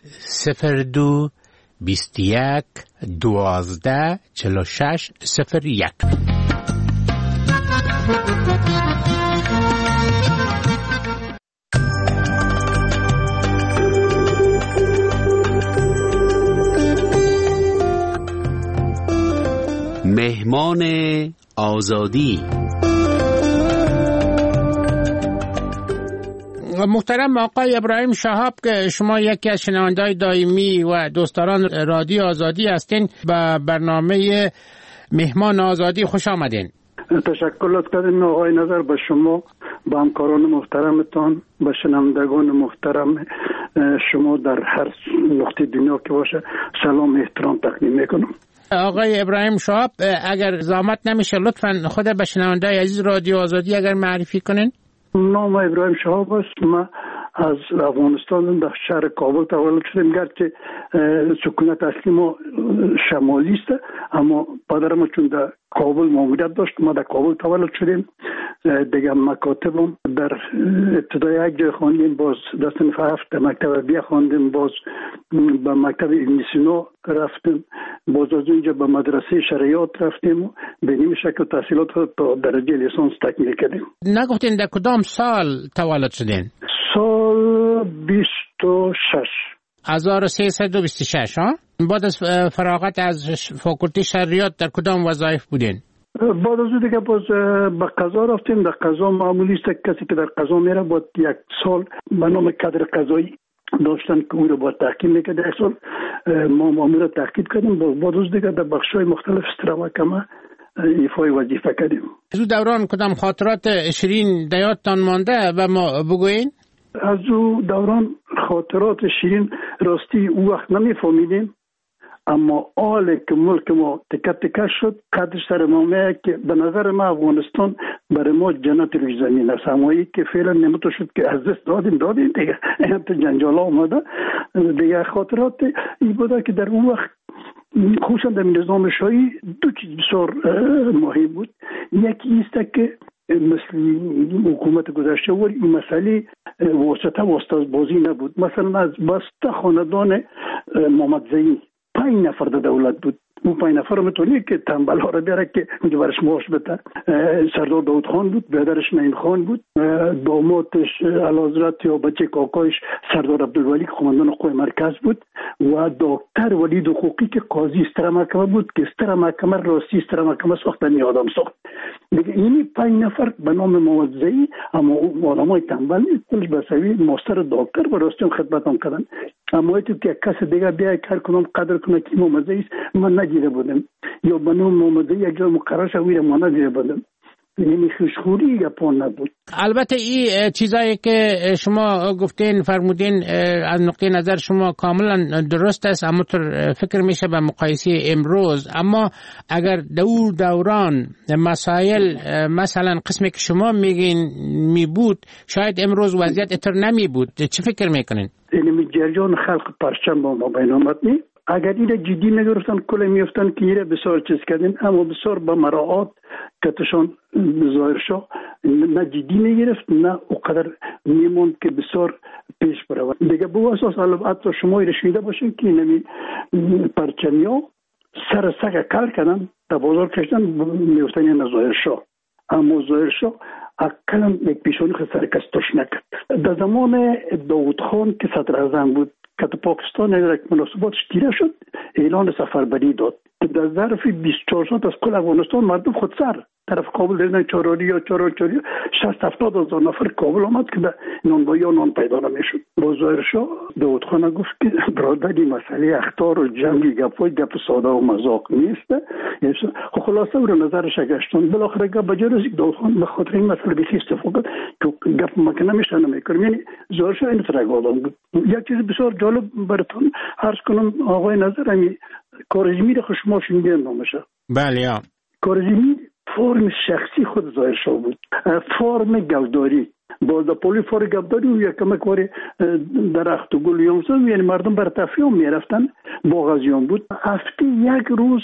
02 21 12 46 01. مهمان آزادی. محترم آقای ابراهیم شهاب که شما یکی از شنونده‌های دائمی و دوستداران رادیو آزادی هستین، به برنامه مهمان آزادی خوش آمدین. تشکر کردیم آقای نظر به شما، به همکاران محترمتان، به شنوندگان محترم شما در هر نقطه دنیا که باشه سلام احترام تقدیم میکنم. آقای ابراهیم شهاب اگر زحمت نمیشه لطفاً خود به شنونده‌های عزیز رادیو آزادی اگر معرفی کنین. نام ابراهیم شهاب است. من از افغانستان در شهر کابل تولد شدم، گرچه سکونت اصلی ما شمالی است، اما پدرم چون در کابل ماموریت داشت ما در کابل تولد شدیم. دیگه مکاتبم در ابتدای یک جای خواندیم، باز در صنف 7 مکتب بیا خواندیم، باز به مکتب ابن سینا رفتیم، باز از اونجا به مدرسه شریعت رفتیم و به این شکل تحصیلات تا درجه لیسانس تکمیل کردیم. نگفتین در کدام سال تولد شدین؟ سال 26 1326 ها؟ بعد از فراغت از فاکولته شریعت در کدام وظایف بودین؟ بعد از اون دیگه باز به قضا رفتیم. در قضا معمولی است کسی که در قضا میره باید یک سال به نام کادر قضایی داشتن که او رو باید تحقیق میکرد. یک سال ما مامور تحقیق کردیم، بعد از دیگه در بخش‌های مختلف استراحت ایفای وظیفه کردیم. از دوران کدام خاطرات شیرین در یادتان مانده و ما بگوین؟ از او دوران خاطرات شیرین راستی او وقت نمیفهمیدیم، اما حال که ملک ما تکه تکه شد قدر سر ما که به نظر ما افغانستان برای ما جنت روی زمین است. همایی که فعلا نمتو شد که از دست دادیم دیگه تو جنجال آمده دیگه. خاطرات این بوده که در اون وقت خصوصا در نظام شاهی دو چیز بسیار مهم بود. یکی است که مثل حکومت گذشته و این مسئله واسطه بازی نبود. مثلا از بسته خاندان محمد زئی 5 نفر در دولت بود. اون 5 نفر میتونی که تنبل ها رو بیاره که برش معاش بده. سردار داود خان بود، برادرش نعیم خان بود، دامادش اعلیحضرت یا بچه کاکایش سردار عبدالولی که قماندان قوای مرکز بود و دکتر ولید حقوقی که قاضی استر محکمه بود که استر محکمه راستی استر محکمه ساختن آدم ساخت. دیگه این 5 نفر به نام محمد زئی، اما علمای تنبل کلش بسوی ماستر دکتر و راستی خدمت هم کردن. اما ایتو که کس دیگه بیای کار کنم قدر کنه که محمد زئی من ندیده بودم یا به نام محمد زئی یک جا مقرر شوی ما ندیده بودم. یعنی خوشخوری یپون نبود. البته این چیزایی که شما گفتین فرمودین از نقطه نظر شما کاملا درست است، اما فکر میشه به مقایسه امروز. اما اگر دوران مسائل مثلا قسمی که شما میگین می بود، شاید امروز وضعیت اتر نمی بود. چه فکر میکنین؟ یعنی جریان خلق پرچم با ما بین آمد نی؟ اگر اینه جدی نگرفتن کل میفتن که اینه بسیار چیز کردن، اما بسیار با مراعات کتشان ظاهر شو نه جدی نگرفت نه اقدر میموند که بسیار پیش برود. دیگه با اساس البته شما رشیده باشین که نمی پرچمیا سر سگ کار کردن تا بازار کشتن میفتن این ظاهر شو، اما ظاهر شو اقلا یک پیشونی خود سرکستش نکرد. در زمان داود خان که صدر اعظم بود که پاکستان یک مناسباتش تیره شد، اعلان سفربری داد. در ظرف 24 ساعت از کل افغانستان مردم خود سر طرف کابل دیدن چاراری 60-70 هزار نفر کابل آمد که به نانبایی ها نان پیدا نمیشد. با ظاهر شاه داود خان گفت که برادری مسئله اخطار و جنگی گپ ساده و مذاق نیست. خلاصه او رو نظرش گشتن. بالاخره گپ بجا رسید داود خان به خاطر این مسئله بیخی استفاده که گپ مکه نمیشه نمیکنم. یعنی ظاهر شاه این فرق آدم بود. یک چیز بسیار جالب براتون عرض کنم آقای نظر، همی کارزمی رو شما شنیدین نامشه؟ بله. کارزمی فرم شخصی خود ظاهر شو بود، فرم گوداری با پولی فور گوداری و یکم کاری درخت و گل یومسون، یعنی مردم بر تفریح میرفتن با غازیان بود. هفته یک روز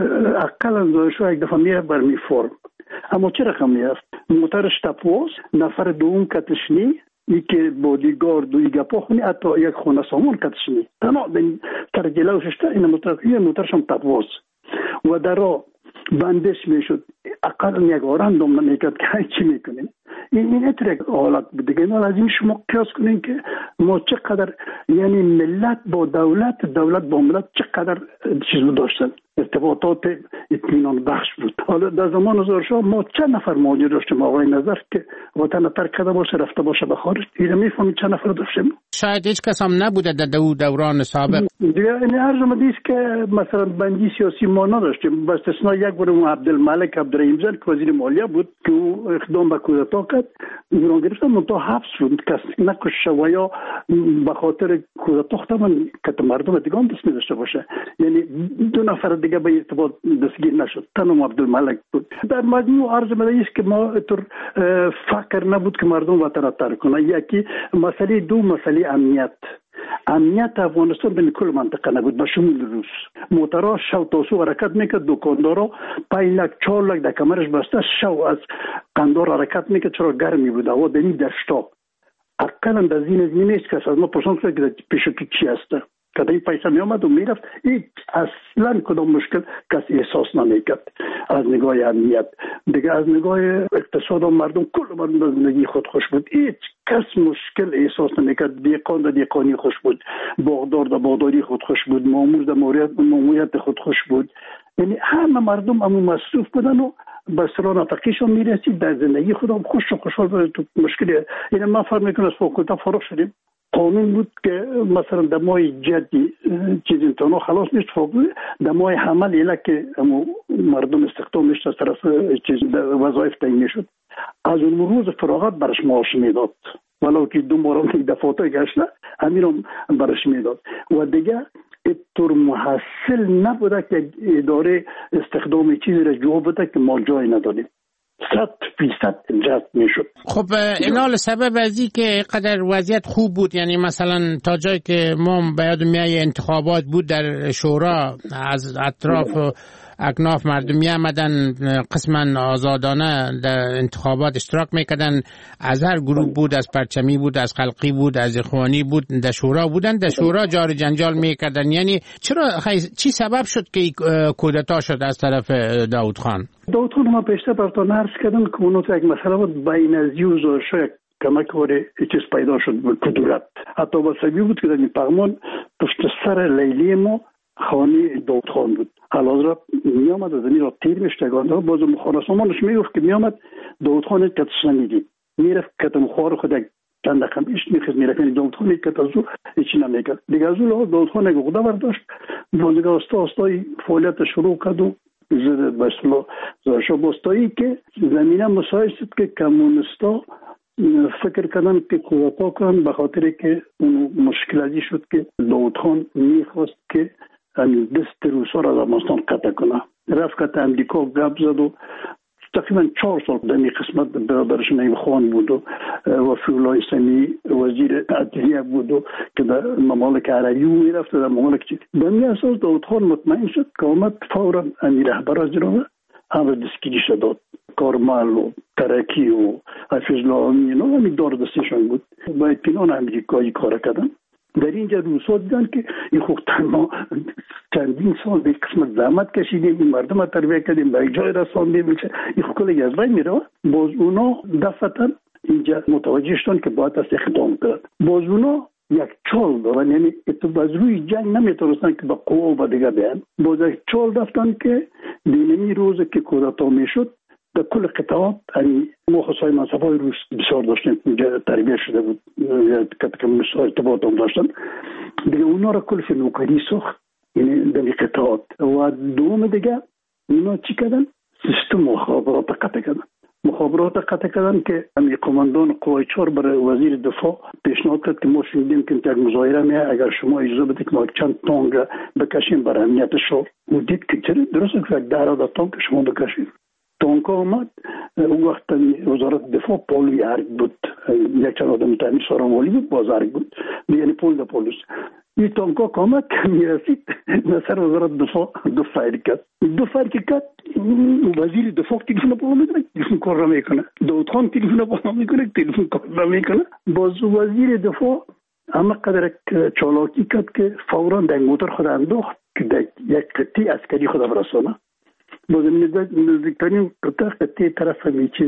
اقل ظاهر شو یک دفعه میره برمی فرم. اما چه رقم میرفت؟ موترش تپوس، نفر دوم کتشنی ای که بودیگارد و ایگا پاخونی حتی یک خونه سامان کتشنی تنها تر جلوششتا این موترشم تقواز و در را بندش میشد اقل یک آران دوم نمیکرد که چی میکنیم این اترک حالت بود دیگه. لازم شما قیاس کنین که ما چقدر یعنی ملت با دولت با ملت چقدر چیز داشتن ارتباطات اطمینان بخش بود. حالا در زمان زارشاه ما چند نفر مهاجر داشتیم آقای نظر که وطن ترک کرده باشه رفته باشه به خارج. اینو میفهمید چند نفر داشتیم. شاید هیچ کس هم نبوده در دوران سابق. یعنی هر زمان که مثلا بندی سیاسی ما نداشتیم با استثناء یک بار عبدالملک عبدالرحیم زن که وزیر مالیه بود که او اقدام به کودتا کرد ایران گرفتن منتها حبس شد کس نکش و یا به خاطر کودتا ختم که مردم دیگه هم دست می‌داشته باشه. یعنی دو نفر دیگه به ارتباط دستگیر نشد تنها عبدالملک بود. در مجموع عرض می‌کنم که ما طور فکر نبود که مردم وطن را ترک کنند. یکی مسئله دو مسئله امنیت افغانستان به کل منطقه نبود به شمول روس موترها شو تاسو حرکت میکرد دکاندارا 5 لک 4 لک در کمرش بسته شو از قندار حرکت میکرد چرا گرمی بود هوا در این دشتا اقلا در زین نیست کس از ما پرسان کرد که پیشکی چی هسته که این پیسه می آمد و میرفت هیچ اصلا کدام مشکل کس احساس نمیکرد از نگاه امنیت. دیگه از نگاه اقتصاد مردم کل مردم از زندگی خود خوش بود هیچ کس مشکل احساس نمیکرد. دیقان در دیقانی خوش بود باغدار در باغداری خود خوش بود مامور در ماموریت خود خوش بود. یعنی همه مردم همون مصروف بودن و به سران افقیشان میرسید در زندگی خودم خوش و خوشحال بود. تو مشکلی این من فرم میکنم از فوقتا فارغ شدیم قانون بود که مثلا در ماه جدی چیز امتحانا خلاص میشد فوق در ماه حمل اینا که مردم استخدام میشد از طرف چیز وظایف تعیین میشد از اون روز فراغت برش معاش میداد ولو که دو بار یک دفعاتی گشته همین برش میداد و دیگه طور محصل نبوده که اداره استخدام چیزی را جواب بده که ما جای نداریم 100% جذب میشد. خب اینال سبب ازی که قدر وضعیت خوب بود یعنی مثلا تا جایی که ما به یاد میای انتخابات بود در شورا از اطراف اکناف مردم می آمدن قسما آزادانه در انتخابات اشتراک میکردن از هر گروه بود از پرچمی بود از خلقی بود از اخوانی بود در شورا بودن در شورا جار جنجال میکردن. یعنی چرا چی سبب شد که کودتا شد از طرف داود خان ما پیشتر براتون عرض کردم که اونو یک مسئله بود بین از یوز و شاید کمک واره چیز پیدا شد کدورت حتی با سبی بود که در این پغمان پشت سر لیلی ما خانه داود خان بود حالا می آمد از این را تیر میشتگانده باز مخانه سامانش میگفت که می آمد داود خان کتش نمیدید میرفت کتم خوار خود چند دقیقه ایش میخواست میرفت یعنی داود خان کت از او هیچی نمیکرد دیگه از او داود خان یک غده برداشت بازگه آستای فعالیت شروع کرد و زده بسلا زارشا باستایی که زمینه مساعد شد که کمونستا فکر کردن که کودتا کنن به خاطر که اون مشکلاتی شد که داود خان میخواست که دست روسا را از افغانستان قطع کنه رفت که امریکا گپ زد و تقریبا 4 سال در این قسمت برادرش نعیم خان بود و وفی‌الله اسلامی وزیر عدلیه بود و که در ممالک عربی میرفت در ممالک چیز به این اساس داود خان مطمئن شد که آمد فورا امیر رهبر از جنوبه همه دستگیری شد کارمل و ترکی و حفیظ الله امین و همین دار دستشان بود با اطمینان امریکایی کار کردن. در اینجا روسا دیدن که این خوب تنها چندین سال به قسمت زحمت کشیدیم این مردم را تربیت کردیم به جای رساندیم این خوب کلی از بین میره باز اونا دفعتا اینجا متوجه شدن که باید از اقدام کرد باز اونا یک چال دارن یعنی از روی جنگ نمیتونستن که با قوه و دیگه بیان باز یک چال دفتن که دینمی روز که کودتا میشد در کل قطعات ما خصوصای منصفهای روس بسیار داشتیم تربیه شده بود که ارتباط هم داشتن دیگه اونا را کل فنوکری ساخت یعنی در قطعات و دوم دیگه اونا چی کردن؟ سیستم مخابرات قطع کردن که همین قماندان قوای 4 برای وزیر دفاع پیشنهاد کرد که ما شنیدیم که یک مظاهره میه اگر شما اجازه بدید که ما چند تانک بکشیم برای امنیت شهر و دید که چرا درسته که 10 تانک شما بکشید تانک آمد اون وقت وزارت دفاع پولوی ارگ بود یک چند آدم تعمیر سارامالی بود باز ارگ بود یعنی پول دا پولوس این تانک ها آمد که میرسید نصر وزارت دفاع دو فایر کرد وزیر دفاع تلفن بالا میکنه، تلفن کار نمیکنه. داود خان تلفن بالا میکنه، تلفن کار نمیکنه. باز وزیر دفاع اما قدر چالاکی کرد که فوراً در موتور خود انداخت که یک قطعه عسکری خود برسانه. باز نزدیکترین قطعه طرف همین چیز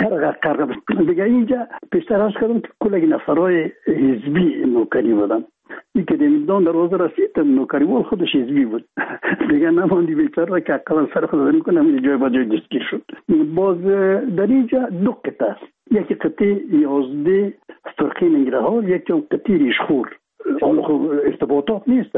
قرق دیگه. اینجا پیشتر هست کردم که کل نفرهای حزبی نوکری بودن. این که دمیدان دروازه رسید نوکری وال خودش حزبی بود دیگه نماندی بیچاره که اقلا سر خود داریم کنم این جای با جای دستگیر شد. باز در اینجا دو قطعه است، یکی قطعه 11 فرقه ننگرهار، یکی قطعه ریشخور. حالا خب ارتباطات نیست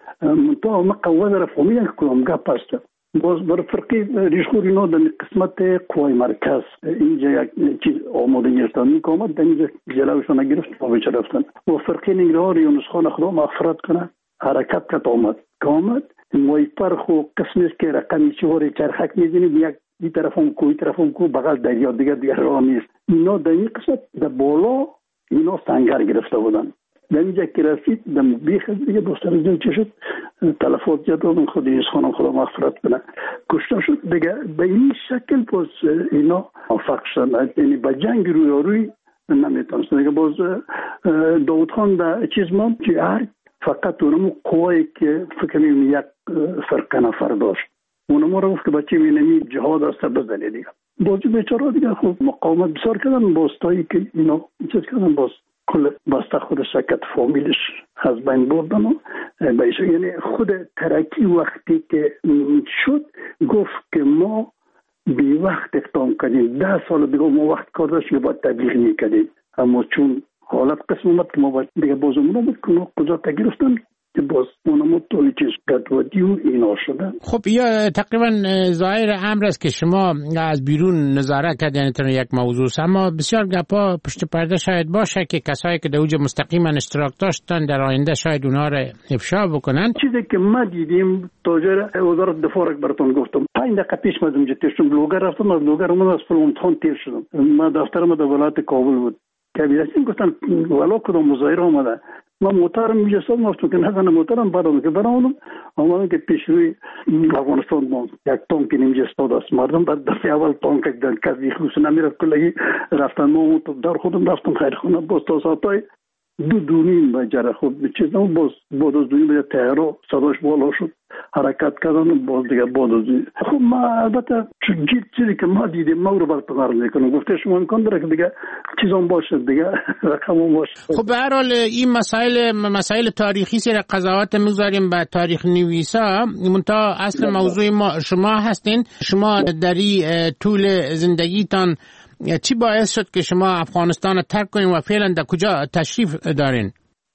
منطقه مقوضه را فهمیدن که کلام گپ است. باز برای فرقه ریشخور اینا در قسمت قوای مرکز اینجا یک چیز آماده گرفتن میکامد، در اینجا جلوشان نگرفت و بچه رفتن. و فرقه ننگرهار یونس خان خدا مغفرت کنه حرکت کت آمد مویپر خو قسمی است که رقمی 4 چرخک میزنید، یک این طرفم کو بغل دریا دیگر راه نیست. اینا در این قسمت در بالا اینا سنگر گرفته بودن. در اینجا که رسید در بیخ دیگه دوستان دیدن چه شد، تلفات جد خود یونس خانم خدا مغفرت کنه کشته شد دیگه. به این شکل باز اینا موفق شدن، یعنی با جنگ روی نمیتونست دیگه. باز داود خان در چیز ماند که هر فقط اونمو قوایی که فکر می‌کنم یک فرقه نفر داشت، اونمو رو گفت که بچه مینمی جهاد است بزنه دیگه. باز بیچاره دیگه خب مقاومت بسیار کردن، باز تایی که اینا چیز کردن، باز کل بسته خودش شکت فامیلش از بین بردن و بایشه. یعنی خود ترکی وقتی که شد گفت که ما بی وقت اقدام کردیم، 10 سال دیگه ما وقت کار داشت که باید تبلیغ میکردیم، اما چون حالت قسم اومد که ما باید دیگه باز اونو بود که کجا تگرفتن که باز اونمو توی چیز قدودی و اینا شده. خب یا تقریبا ظاهر امر است که شما از بیرون نظاره کردین تر یک موضوع، اما بسیار گپا پشت پرده شاید باشه که کسایی که در اوج مستقیما اشتراک داشتن در آینده شاید اونها را افشا بکنن. چیزی که ما دیدیم تاجر وزارت دفاع براتون گفتم 5 دقیقه پیش من اونجا تیر شدم، بلوگر رفتم از بلوگر من از امتحان تیر شدم. ما دفترم در ولایت کابل بود که بیرسیم گفتن والا کدام مظاهره اومده، ما موترم میجسم گفتم که نزنه موترم بعدم که برامونم اومدن که پیش روی افغانستان ما یک تانک نمیجستاد است مردم بعد دفعه اول تانک دن کسی خوش نمیرفت کلگی رفتن ما در خودم رفتم خیرخونه باز تا ساعتای 2:30 بجره خود چیزم باز از 2:30 بجه تهرا صداش بالا شد حرکت کردن باز دیگه خب ما البته چیزی که ما دیدیم ما رو برقرار میکنم گفته شما امکان داره که دیگه چیزام باشه دیگه رقمم باشه. خب به هر حال این مسائل تاریخی سر قضاوت میگذاریم به تاریخ نویسا، منتها اصل موضوع ما شما هستین. شما در طول زندگیتان چی باعث شد که شما افغانستان رو ترک کنین و فعلا در کجا تشریف دارین؟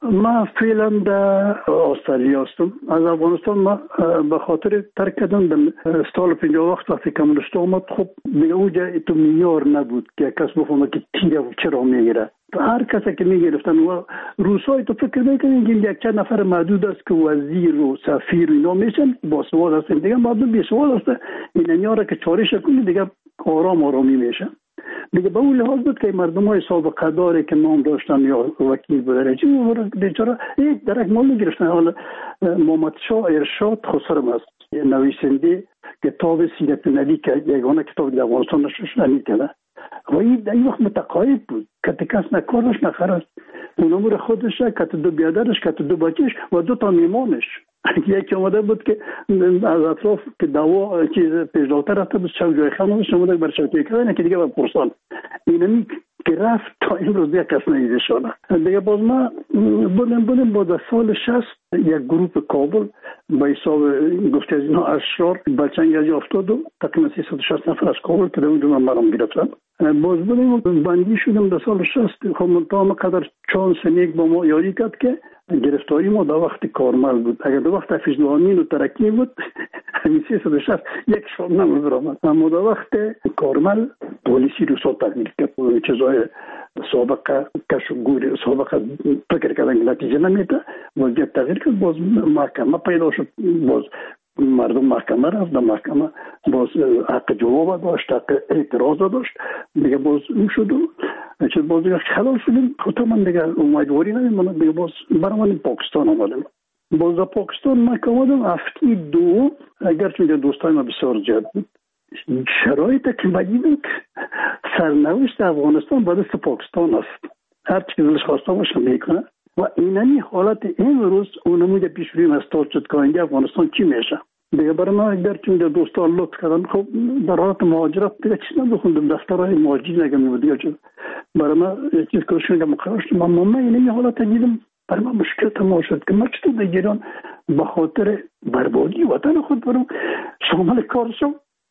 ما فعلا در استرالیا هستم. از افغانستان ما به خاطر ترک کردن در سال 50 وقتی کمونیست آمد، خب دیگه اونجا تو معیار نبود که کس بفهمه که تیر چرا میگیره. هر کسی که میگرفتن و روسای تو فکر میکنین که یک چند نفر محدود است که وزیر و سفیر اینا میشن با سواد هستن، دیگه مردم بی سواد هستن این میاره که چارش کنی دیگه آرامی میشن. دیگه به اون لحاظ بود که مردم های سابقه داره که نام داشتن یا وکیل بودن چی بیچاره یک درک مال میگرفتن. حالا محمد شاه ارشاد خسرم است نویسنده کتاب سیرت نبی که یگانه کتاب در افغانستان نشر کرده و این وقت متقاعد بود که کس نکارش نخرست اونمور خودش که 2 بیادرش که 2 بچهش و 2 تا میمانش یکی اومده بود که از اطراف که دعوا چیز پیشداوتر رفته بود شو جای خانمش اومده بر شوکه کردن که دیگه با پرسان اینمی که رفت تا این روز یک کس نیده شده دیگه. باز ما بودیم با سال 60 یک گروپ کابل با حساب گفته از اینها اشرار بچنگ از افتاد و تقریبا 360 نفر از کابل که در اونجا من برام گرفتن. باز بودیم بندی شدیم در سال 60. خب منطقه قدر چانس نیک با ما یاری کرد که گرفتاری ما در وقت کارمل بود. اگر در وقت حفیظ دوامین و ترکی بود همین 360 یک شام نمود رامد، اما در وقت کارمل پولیسی رو سال تغییر کرد چیزای سابقه کش و گوری سابقه فکر کردن نتیجه نمیده وضعیت تغییر کرد. باز محکمه پیدا شد، باز مردم محکمه رفت، در محکمه باز حق جواب داشت، حق اعتراض داشت دیگه. باز اون شد و چون باز دیگه خلال شدیم خود من دیگه امیدواری ندیم دیگه. باز برام پاکستان آمدیم. باز در پاکستان من که آمدم هفته 2 اگرچه دوستای ما بسیار زیاد بود شرایط که بدیدم سرنوشت افغانستان با دست پاکستان است. هر چی دلش خواسته باشه میکنه و اینمی حالت امروز اونمو پیش روی استاد شد که اینجا افغانستان چی میشه. دیگه برای من اگر چون دوستان لطف کردن خب در حالت مهاجرت دیگه چیز نمیخوندم، دفترهای مهاجری نگم بود دیگه برای من چیز که شونگم مقرار شد من اینمی حالت دیدم. برای من مشکل تمام شد که من چطور در ایران به خاطر بربادی وطن خود برم شامل کار شم.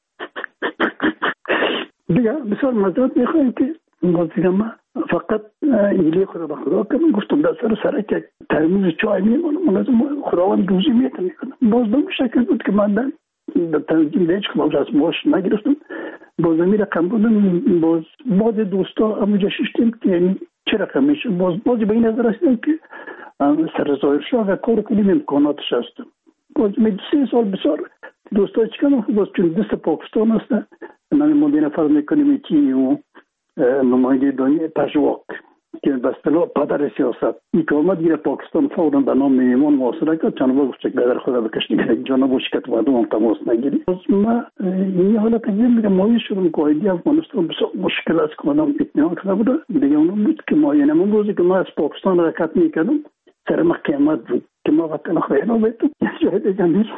دیگه بسیار مزداد میخوایم که بازیگم من فقط ایلی خدا به خدا کنم. گفتم در سر که ترموز چای میمونم من از خداوند روزی میتونم باز به شکل بود که من در تنظیم دیج که باز از ماش نگرفتم باز می رقم بودم. باز بعد دوستا اموجا ششتیم که یعنی چه رقم میشه بازی به این نظر هستیم که سر ظاهر شاه و کار کنیم امکاناتش هستم. باز می 3 سال بسیار دوستا چکنم باز چون دست پاکستان هستن من مدین فرض میکنیم که و نماینده دنیا پژواک که به اصطلاح پدر سیاست این که آمد گیره پاکستان فوراً به نام میمون محاصره کرد. جناب گفت که بدر خدا بکشتی که جناب شکت مردم تماس نگیری. از ما این حالت دیگه میگم مایه شدم که ایدی افغانستان بسیار مشکل است که آدم اطمینان کرده بوده. دیگه اونم بود که ما یعنی من روزی که ما از پاکستان حرکت میکردم سر ما قیامت بود که ما وطن خیلی بیتم یه جای دیگه میرم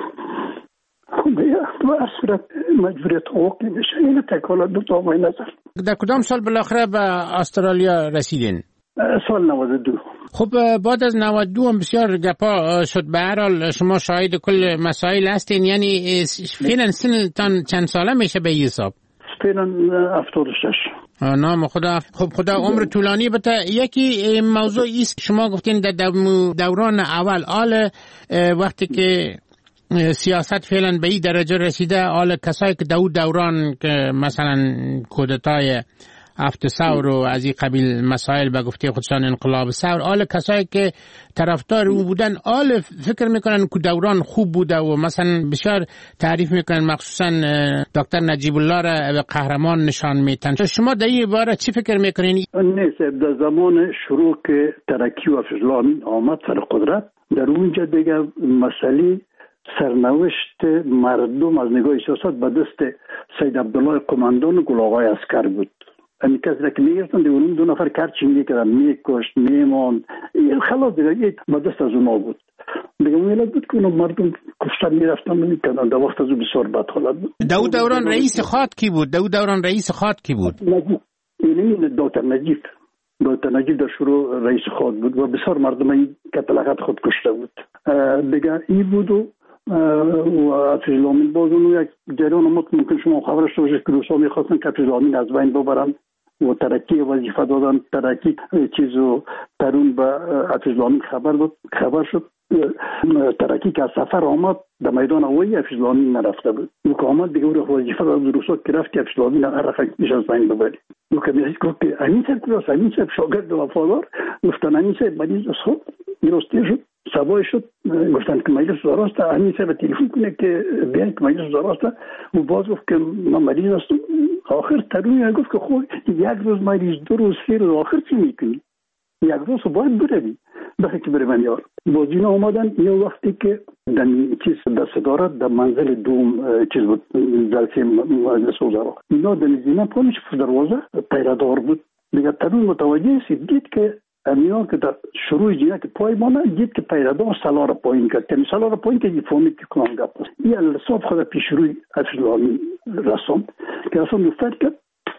تو اصورت مجبوریت حقوق نمیشه. این تکالات دو تا مای نظر. در کدام سال بالاخره به استرالیا رسیدین؟ سال 92. خب بعد از 92 هم بسیار گپا شد. به هر حال شما شاهد کل مسائل هستین. یعنی فعلا سنتان چند ساله میشه به حساب؟ فعلا 76. نام خدا. خب خدا عمر طولانی بده. یکی موضوع است شما گفتین در دوران اول آل وقتی که سیاست فعلا به این درجه رسیده آل کسایی که دوران که مثلا کودتای 7 ثور و از این قبیل مسائل به گفته خودشان انقلاب ثور آل کسایی که طرفدار او بودن آل فکر میکنن که دوران خوب بوده و مثلا بسیار تعریف میکنن مخصوصا دکتر نجیب الله را به قهرمان نشان میتن. شما در این باره چی فکر میکنین؟ نیست در زمان شروع که ترکی و فضلان آمد سر قدرت در اونجا دیگه مسئله سرنوشت مردم از نگاه سیاست به دست سید عبدالله قماندان و گل آقای عسکر بود. این کسی را که میگرفتن دیگه اون 2 نفر کرچی میکردن میکشت میمان خلاص دیگه به دست از اونا بود. دیگه اون بود که اون مردم کشتن میرفتن میکردن. در وقت از اون بسیار بد حالت بود. دوران رئیس خاد کی بود؟ دوران رئیس خاد کی بود؟ این دکتر نجیب در شروع رئیس خاد بود و بسیار مردم این قتلعت خود کشته بود. دیگه این بود و افزلامین باز اون یک جریان ممکن شما خبرش باشه که روسا میخواستن که افزلامین از بین ببرن و ترکی وظیفه دادن. ترکی چیزو ترون به افزلامین خبر شد. ترکی که از سفر آمد در میدان هوایی افزلامین نرفته بود. او که آمد دیگه او وظیفه داد روسا که رفت که افزلامین رقیقش از بین ببری. او که میگه که امین صاحب شاگرد وفادار گفتن امین صاحب مریض است. خب درستی شد. سبای شد گفتن که مجلس وزراسته امین صاحب تلفن کنه که بیان که مجلس وزراسته و باز گفت که من مریض هستم. آخر ترون گفت که خب یک روز مریض 2 روز 3 روز آخر چی میکنی؟ یک روز باید بروی بخی که بروی یار. باز اینا آمدن یه وقتی که در چیز در صدارت در منزل دوم چیز بود جلسه مجلس وزرا اینا در نزدینا پانش دروازه پیرادار بود. دیگه ترون متوجه سید دید که امیان که در شروع جینه که پای مانه دید که پیرادار سالار پایین کرد. که سالار پایین که فهمید که کنان گپ است. این لساب خود پیش روی افزلامین رسم که رسم افتاد کرد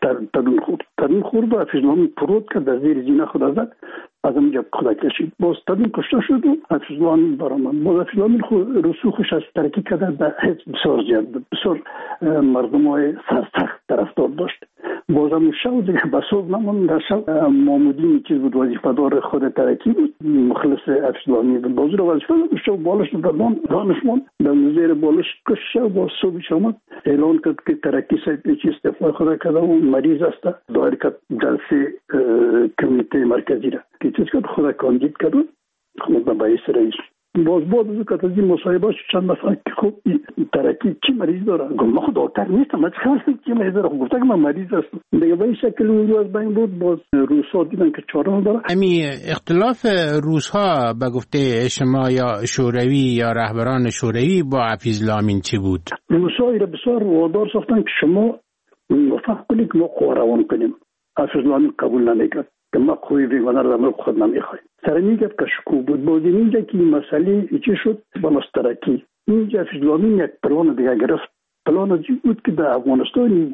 ترون خورد و افزلامین پرود کرد در زیر جینه خود زد از اونجا خدا کشید. باز ترون کشته شد و افزلامین برآمد. باز افزلامین رسوخش از ترکی کرد در حزب بسیار زیاد بود. بسیار مردم های سرسخت طرفدار داشت. بازم شو دیگه بسوب نمون در شو مامودین چیز بود وظیفه دار خود ترکی بود مخلص افزلامین بود. بازو رو وظیفه دار شو بالش دانشمون در زیر بالش کش شو باز صبح آمد اعلان کرد که ترکی سایت چیز استعفا خدا کرده و مریض است. دایر کرد جلسه کمیته مرکزی را که چیز کرد خدا کاندید کرد خود به رئیس باز که از این مصاحبه چند دفعه که خب ترکی چی مریض داره؟ گفتم من خود دکتر نیستم، من خبر چی مریض داره؟ گفتم که من مریض هستم. دیگه به این شکل اون از بین بود. باز روس‌ها دیدن که چاره داره. امی اختلاف روس‌ها به گفته شما یا شوروی یا رهبران شوروی با حفیظ لامین چی بود؟ روس‌ها را بسیار وادار ساختن که شما موافق کنید که ما قوا روان کنیم. حفیظ لامین قبول نمیکرد که ما قوی بیگانه را در خود نمیخوایم. سر میگفت که شکوه بود. باز اینجا که این مسئله چی شد با مسترکی اینجا حفیظ لامین یک پلان دیگه گرفت. پلان ازی بود که در افغانستان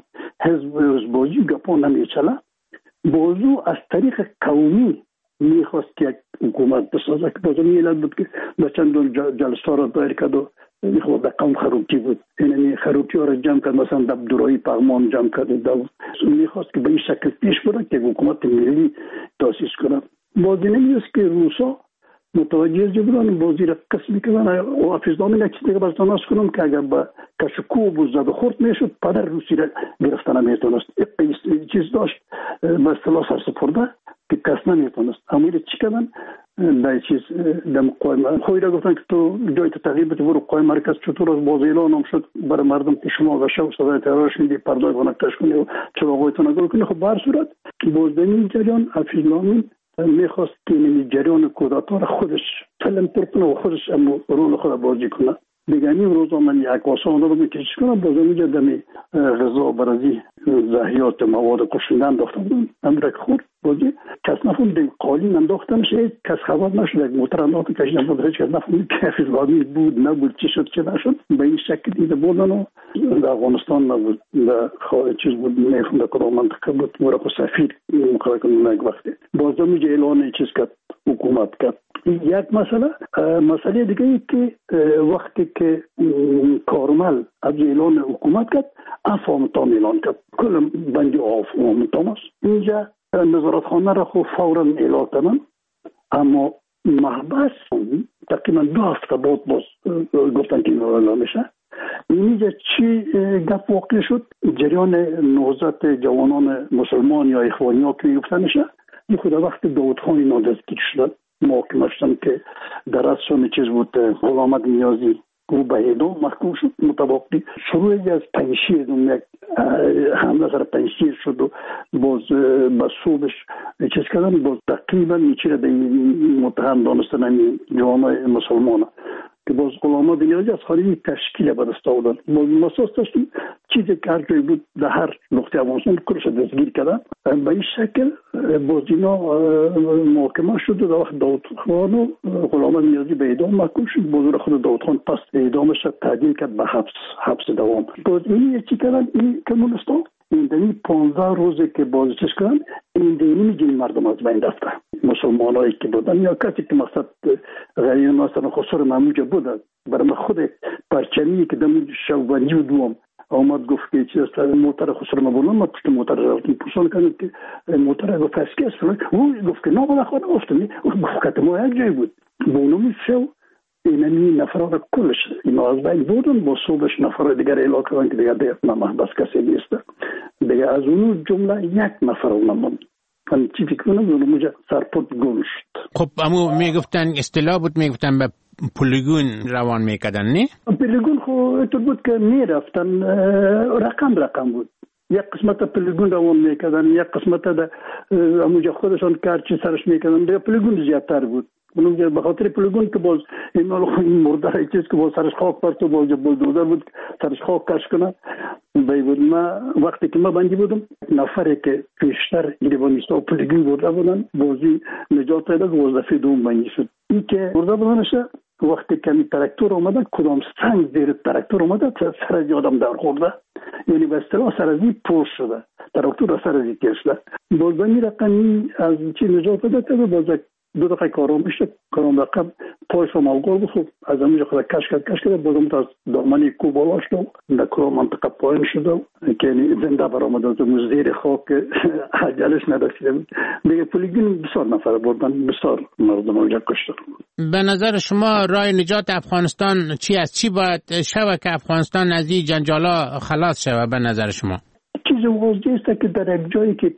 حزب بازی گپا نمیچله. بازو از طریق قومی میخواست که یک حکومت بسازه که بازو میلد بود که به چند جلسه را دایر کرد و میخواد در قوم خروجی بود. این خروجی ها را جمع کرد، مثلا در دورایی پغمان جمع کرد. میخواست که به این شکل پیش برد که حکومت ملی تاسیس کنند. بازی نمیست که روسا متوجه بودن بازی را قسمی کردن و حفیظ لامین یک چیزی که بازدانست کنم که اگر با کشکو بزد و خورد میشد پدر روسی را گرفتن نمیتونست. یک چیز داشت به اصطلاح سرسپرده که کس نمیتونست. اما چی کردن؟ در چیز دم قایم خوی را گفتن که تو جای تغییر بدی برو قایم مرکز. چطور از باز اعلان هم شد برای مردم که شما و شب صدای ترورش میدی پردای بانکتش کنی و چراغایتون نگل کنی. خب بر صورت بازدانی جریان حفیظ لامین میخواست که این جریان کودتا را خودش فلم پرکنه و خودش رول خود بازی کنه. دیگه این روزا من یک واسه آنها رو میکشش کنم. باز اینجا دمی غذا برازی زهیات مواد کشنده انداختن بودن. امرک خورد بازی کس نفهم دیگه قالین انداختن شد. کس خبر نشد. یک موتر انداختن کشنده بود. هیچ کس نفهم که حفیظ لامین بود نبود چی شد چه نشد. به این شکل دیده بودن و در افغانستان نبود. در خواهد چیز بود میفهم در کدام منطقه بود. مرا سفیر مقرر کنم یک وقتی. باز اینجا اعلان چیز کرد حکومت کرد. یک مسئله دیگه ای که وقتی که کارمل از اعلان حکومت کرد افغانستان اعلان کرد کل بندی افغانستان است. اینجا نظارتخانه را خود فورا اعلان کردن. اما محبس تقریبا 2 هفته بعد باز گفتن که اعلان میشه. اینجا چی گپ واقع شد؟ جریان نهضت جوانان مسلمان یا اخوانی ها که گفتن میشه این خود وقت داود خان نادزگیر شد محاکمه شدن که در اصل چیز بود غلام احمد نیازی او به اعدام محکوم شد. متوقعی شروعی از پنجشیر یک حمله سر پنجشیر شد و باز به صوبش چیز کردن. باز تقریبا میچیره به متهم دانستن جوانای مسلمان که باز غلام احمد نیازی از خارجی تشکیل به دست آوردن. باز مساس داشتیم چیزی که هر جایی بود در هر نقطه افغانستان کلش دستگیر کردن. به این شکل باز اینا محاکمه شد و در وقت داود خان و غلام احمد نیازی به اعدام محکوم شد. باز خود داود خان پس اعدامش تبدیل کرد به حبس دوام. باز این چی کردن این کمونستان این دنی 15 روزه که بازش کردن این دینی میگه مردم از بین رفته. مسلمانایی که بودن یا کسی که مقصد غیر مثلا خسر معموجه بودن برای خود پرچمی که دم شوبانی و دوم آمد گفت که چیز است موتر خسر معمولا ما پشت موتر رفتیم پوشان کردیم که موتر گفت فسکی است. او گفت که نه خود گفتم گفت ما یک جای بود بونمی شو اینمی نفرات کلش اینا از بین بودن. با صبحش نفر دیگر اعلام کردن که دیگه محبس کسی نیست. دیگه از اون جمله یک نفر نموند. من چی فکر کنم اون موجه سرپوت گم شد. خب اما میگفتن اصطلاح بود میگفتن به پلیگون روان میکردن نه؟ پلیگون خو اینطور بود که میرفتن رقم بود. یک قسمت پلیگون روان میکردن یک قسمت در موجه خودشان کارچی سرش میکردن. دیگه پلیگون زیادتر بود. اونم به خاطر پلیگون که باز این مرده چیز که باز سرش خاک پرت و باز بلدوزر بود سرش خاک کش کنه. باید ما وقتی که ما بندی بودم نفری که پیشتر ایروانیستا و پلیگون برده بودن بازی نجات پیدا که وظیفه دوم بندی شد. این که برده بودنشه وقتی که تراکتور اومده کدام سنگ زیر تراکتور اومده سر از آدم در خورده. یعنی به اصطلاح سر از این پوش شده تراکتور سر از این کشده. باز بندی رقمی از چی نجات پیدا کرده. باز 2 دقیقه کارام میشه کارام رقم پایش و مالگار بخوب از همینجا خدا کش کرده بازم تا از دامنی کو بالا شد در کلا منطقه پایین شده که زنده برآمد از زیر خاک عجلش نداشته بود. دیگه پلیگون بسیار نفر بردن بسیار مردم اونجا کشتن. به نظر شما راه نجات افغانستان چی است؟ چی باید شود که افغانستان از این جنجالا خلاص شود به نظر شما؟ چی چیز واضحه است که در یک جایی که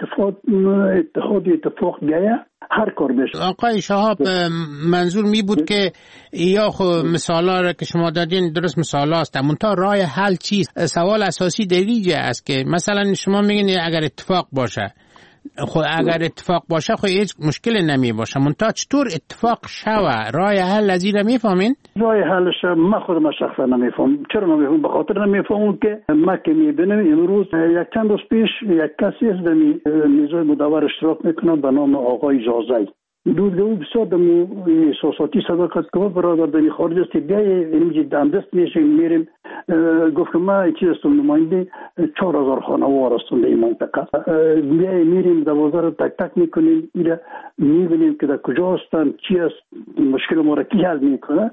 اتفاق گیه هر کار بشه. آقای شهاب، منظور می بود که یا مثالا را که شما دادین درست مثالا است، منتها راه حل چیست؟ سوال اساسی دیگه است که مثلا شما میگین اگر اتفاق باشه، خب اگر اتفاق باشه خب هیچ مشکل نمی باشه، منتها چطور اتفاق شوه؟ راه حل از این میفهمین؟ راه حلش من خودم شخصا نمیفهم. چرا نمیفهم؟ به خاطر نمیفهمم که ما که میبینم امروز یک چند روز پیش یک کسی از میزای مدور اشتراک میکنه به نام آقای جازی. دودگاهی بسیار دمو احساساتی صداقت که برادر دمی خارج است بیایی اینجا دندست میریم. گفت که ما چیز هستم نماینده 4000 خانوار هستم در این منطقه. بیایی میریم دوازه رو تک تک میکنیم، میبینیم که در کجا هستن، چی است، مشکل ما را کی حل میکنه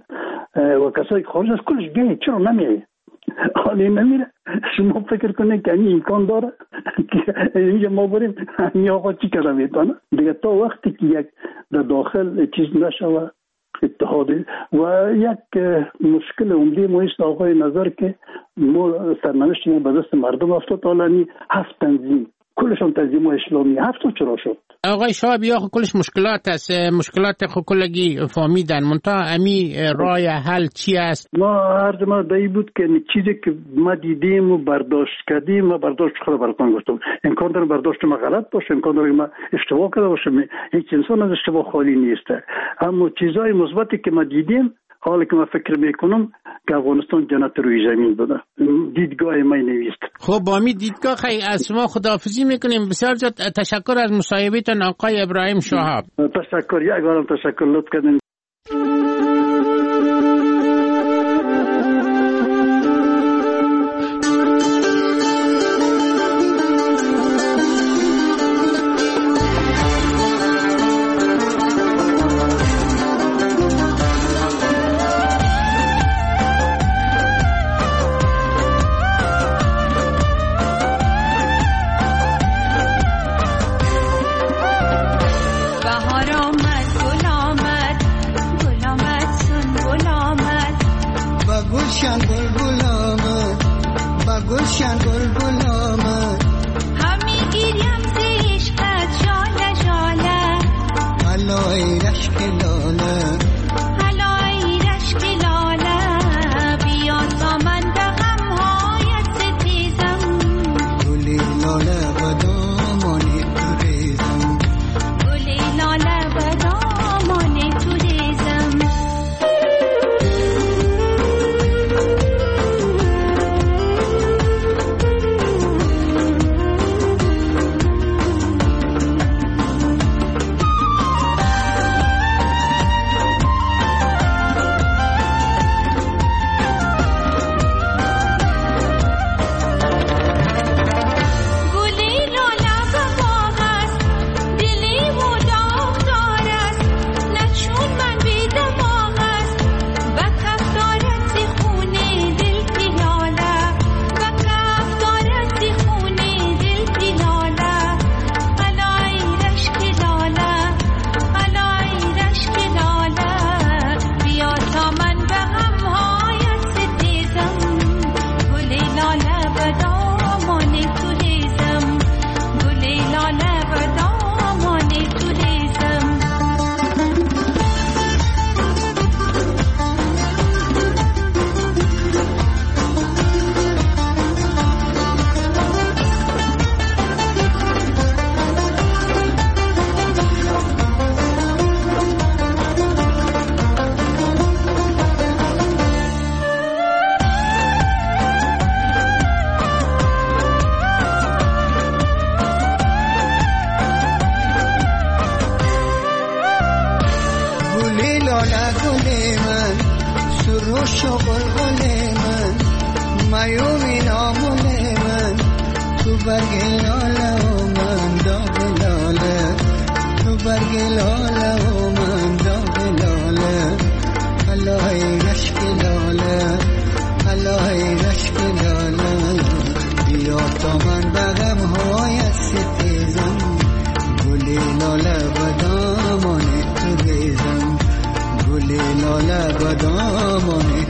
و کسایی که خارج است کلش بیایی. چرا نمیایی؟ حالی نمیره. شما فکر کنید که این امکان داره که اینجا ما بریم این آقا چی کرده میتونه دیگه تا وقتی که یک در داخل چیز نشوه اتحاد و یک مشکل عمده ما است آقای نظر که ما سرنوشت ما به دست مردم افتاد. حالا 7 تنظیم کلشون تنظیم اسلامی 7 چرا شد؟ آقای شهاب یا کلش مشکلات است، مشکلات کلگی فهمیدن، منتها امی راه حل چی است؟ ما عرض ما دایی بود که چیزی که ما دیدیم و برداشت کردیم و برداشت خود براتون گفتم. امکان داره برداشت ما غلط باشه، امکان داره ما اشتباه کرده باشیم، هیچ انسان از اشتباه خالی نیست، اما چیزای مثبتی که ما دیدیم حالا که من فکر میکنم که افغانستان جنت روی زمین بوده. دیدگاه من نویست. خب با می دیدگاه خیلی از شما خداحافظی میکنیم. بسیار زیاد تشکر از مصاحبهتون آقای ابراهیم شهاب. تشکر، یک بارم تشکر، لطف کردین.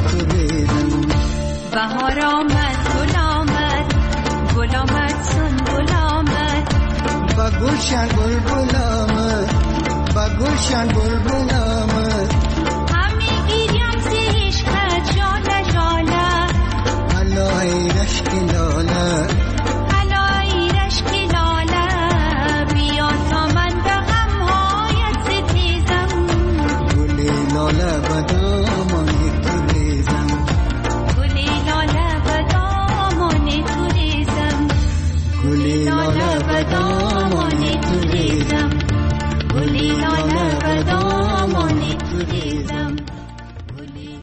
بهار آمد، گل آمد، گل آمد، سنبل با گلشن بلبلام با گلشن بلبلام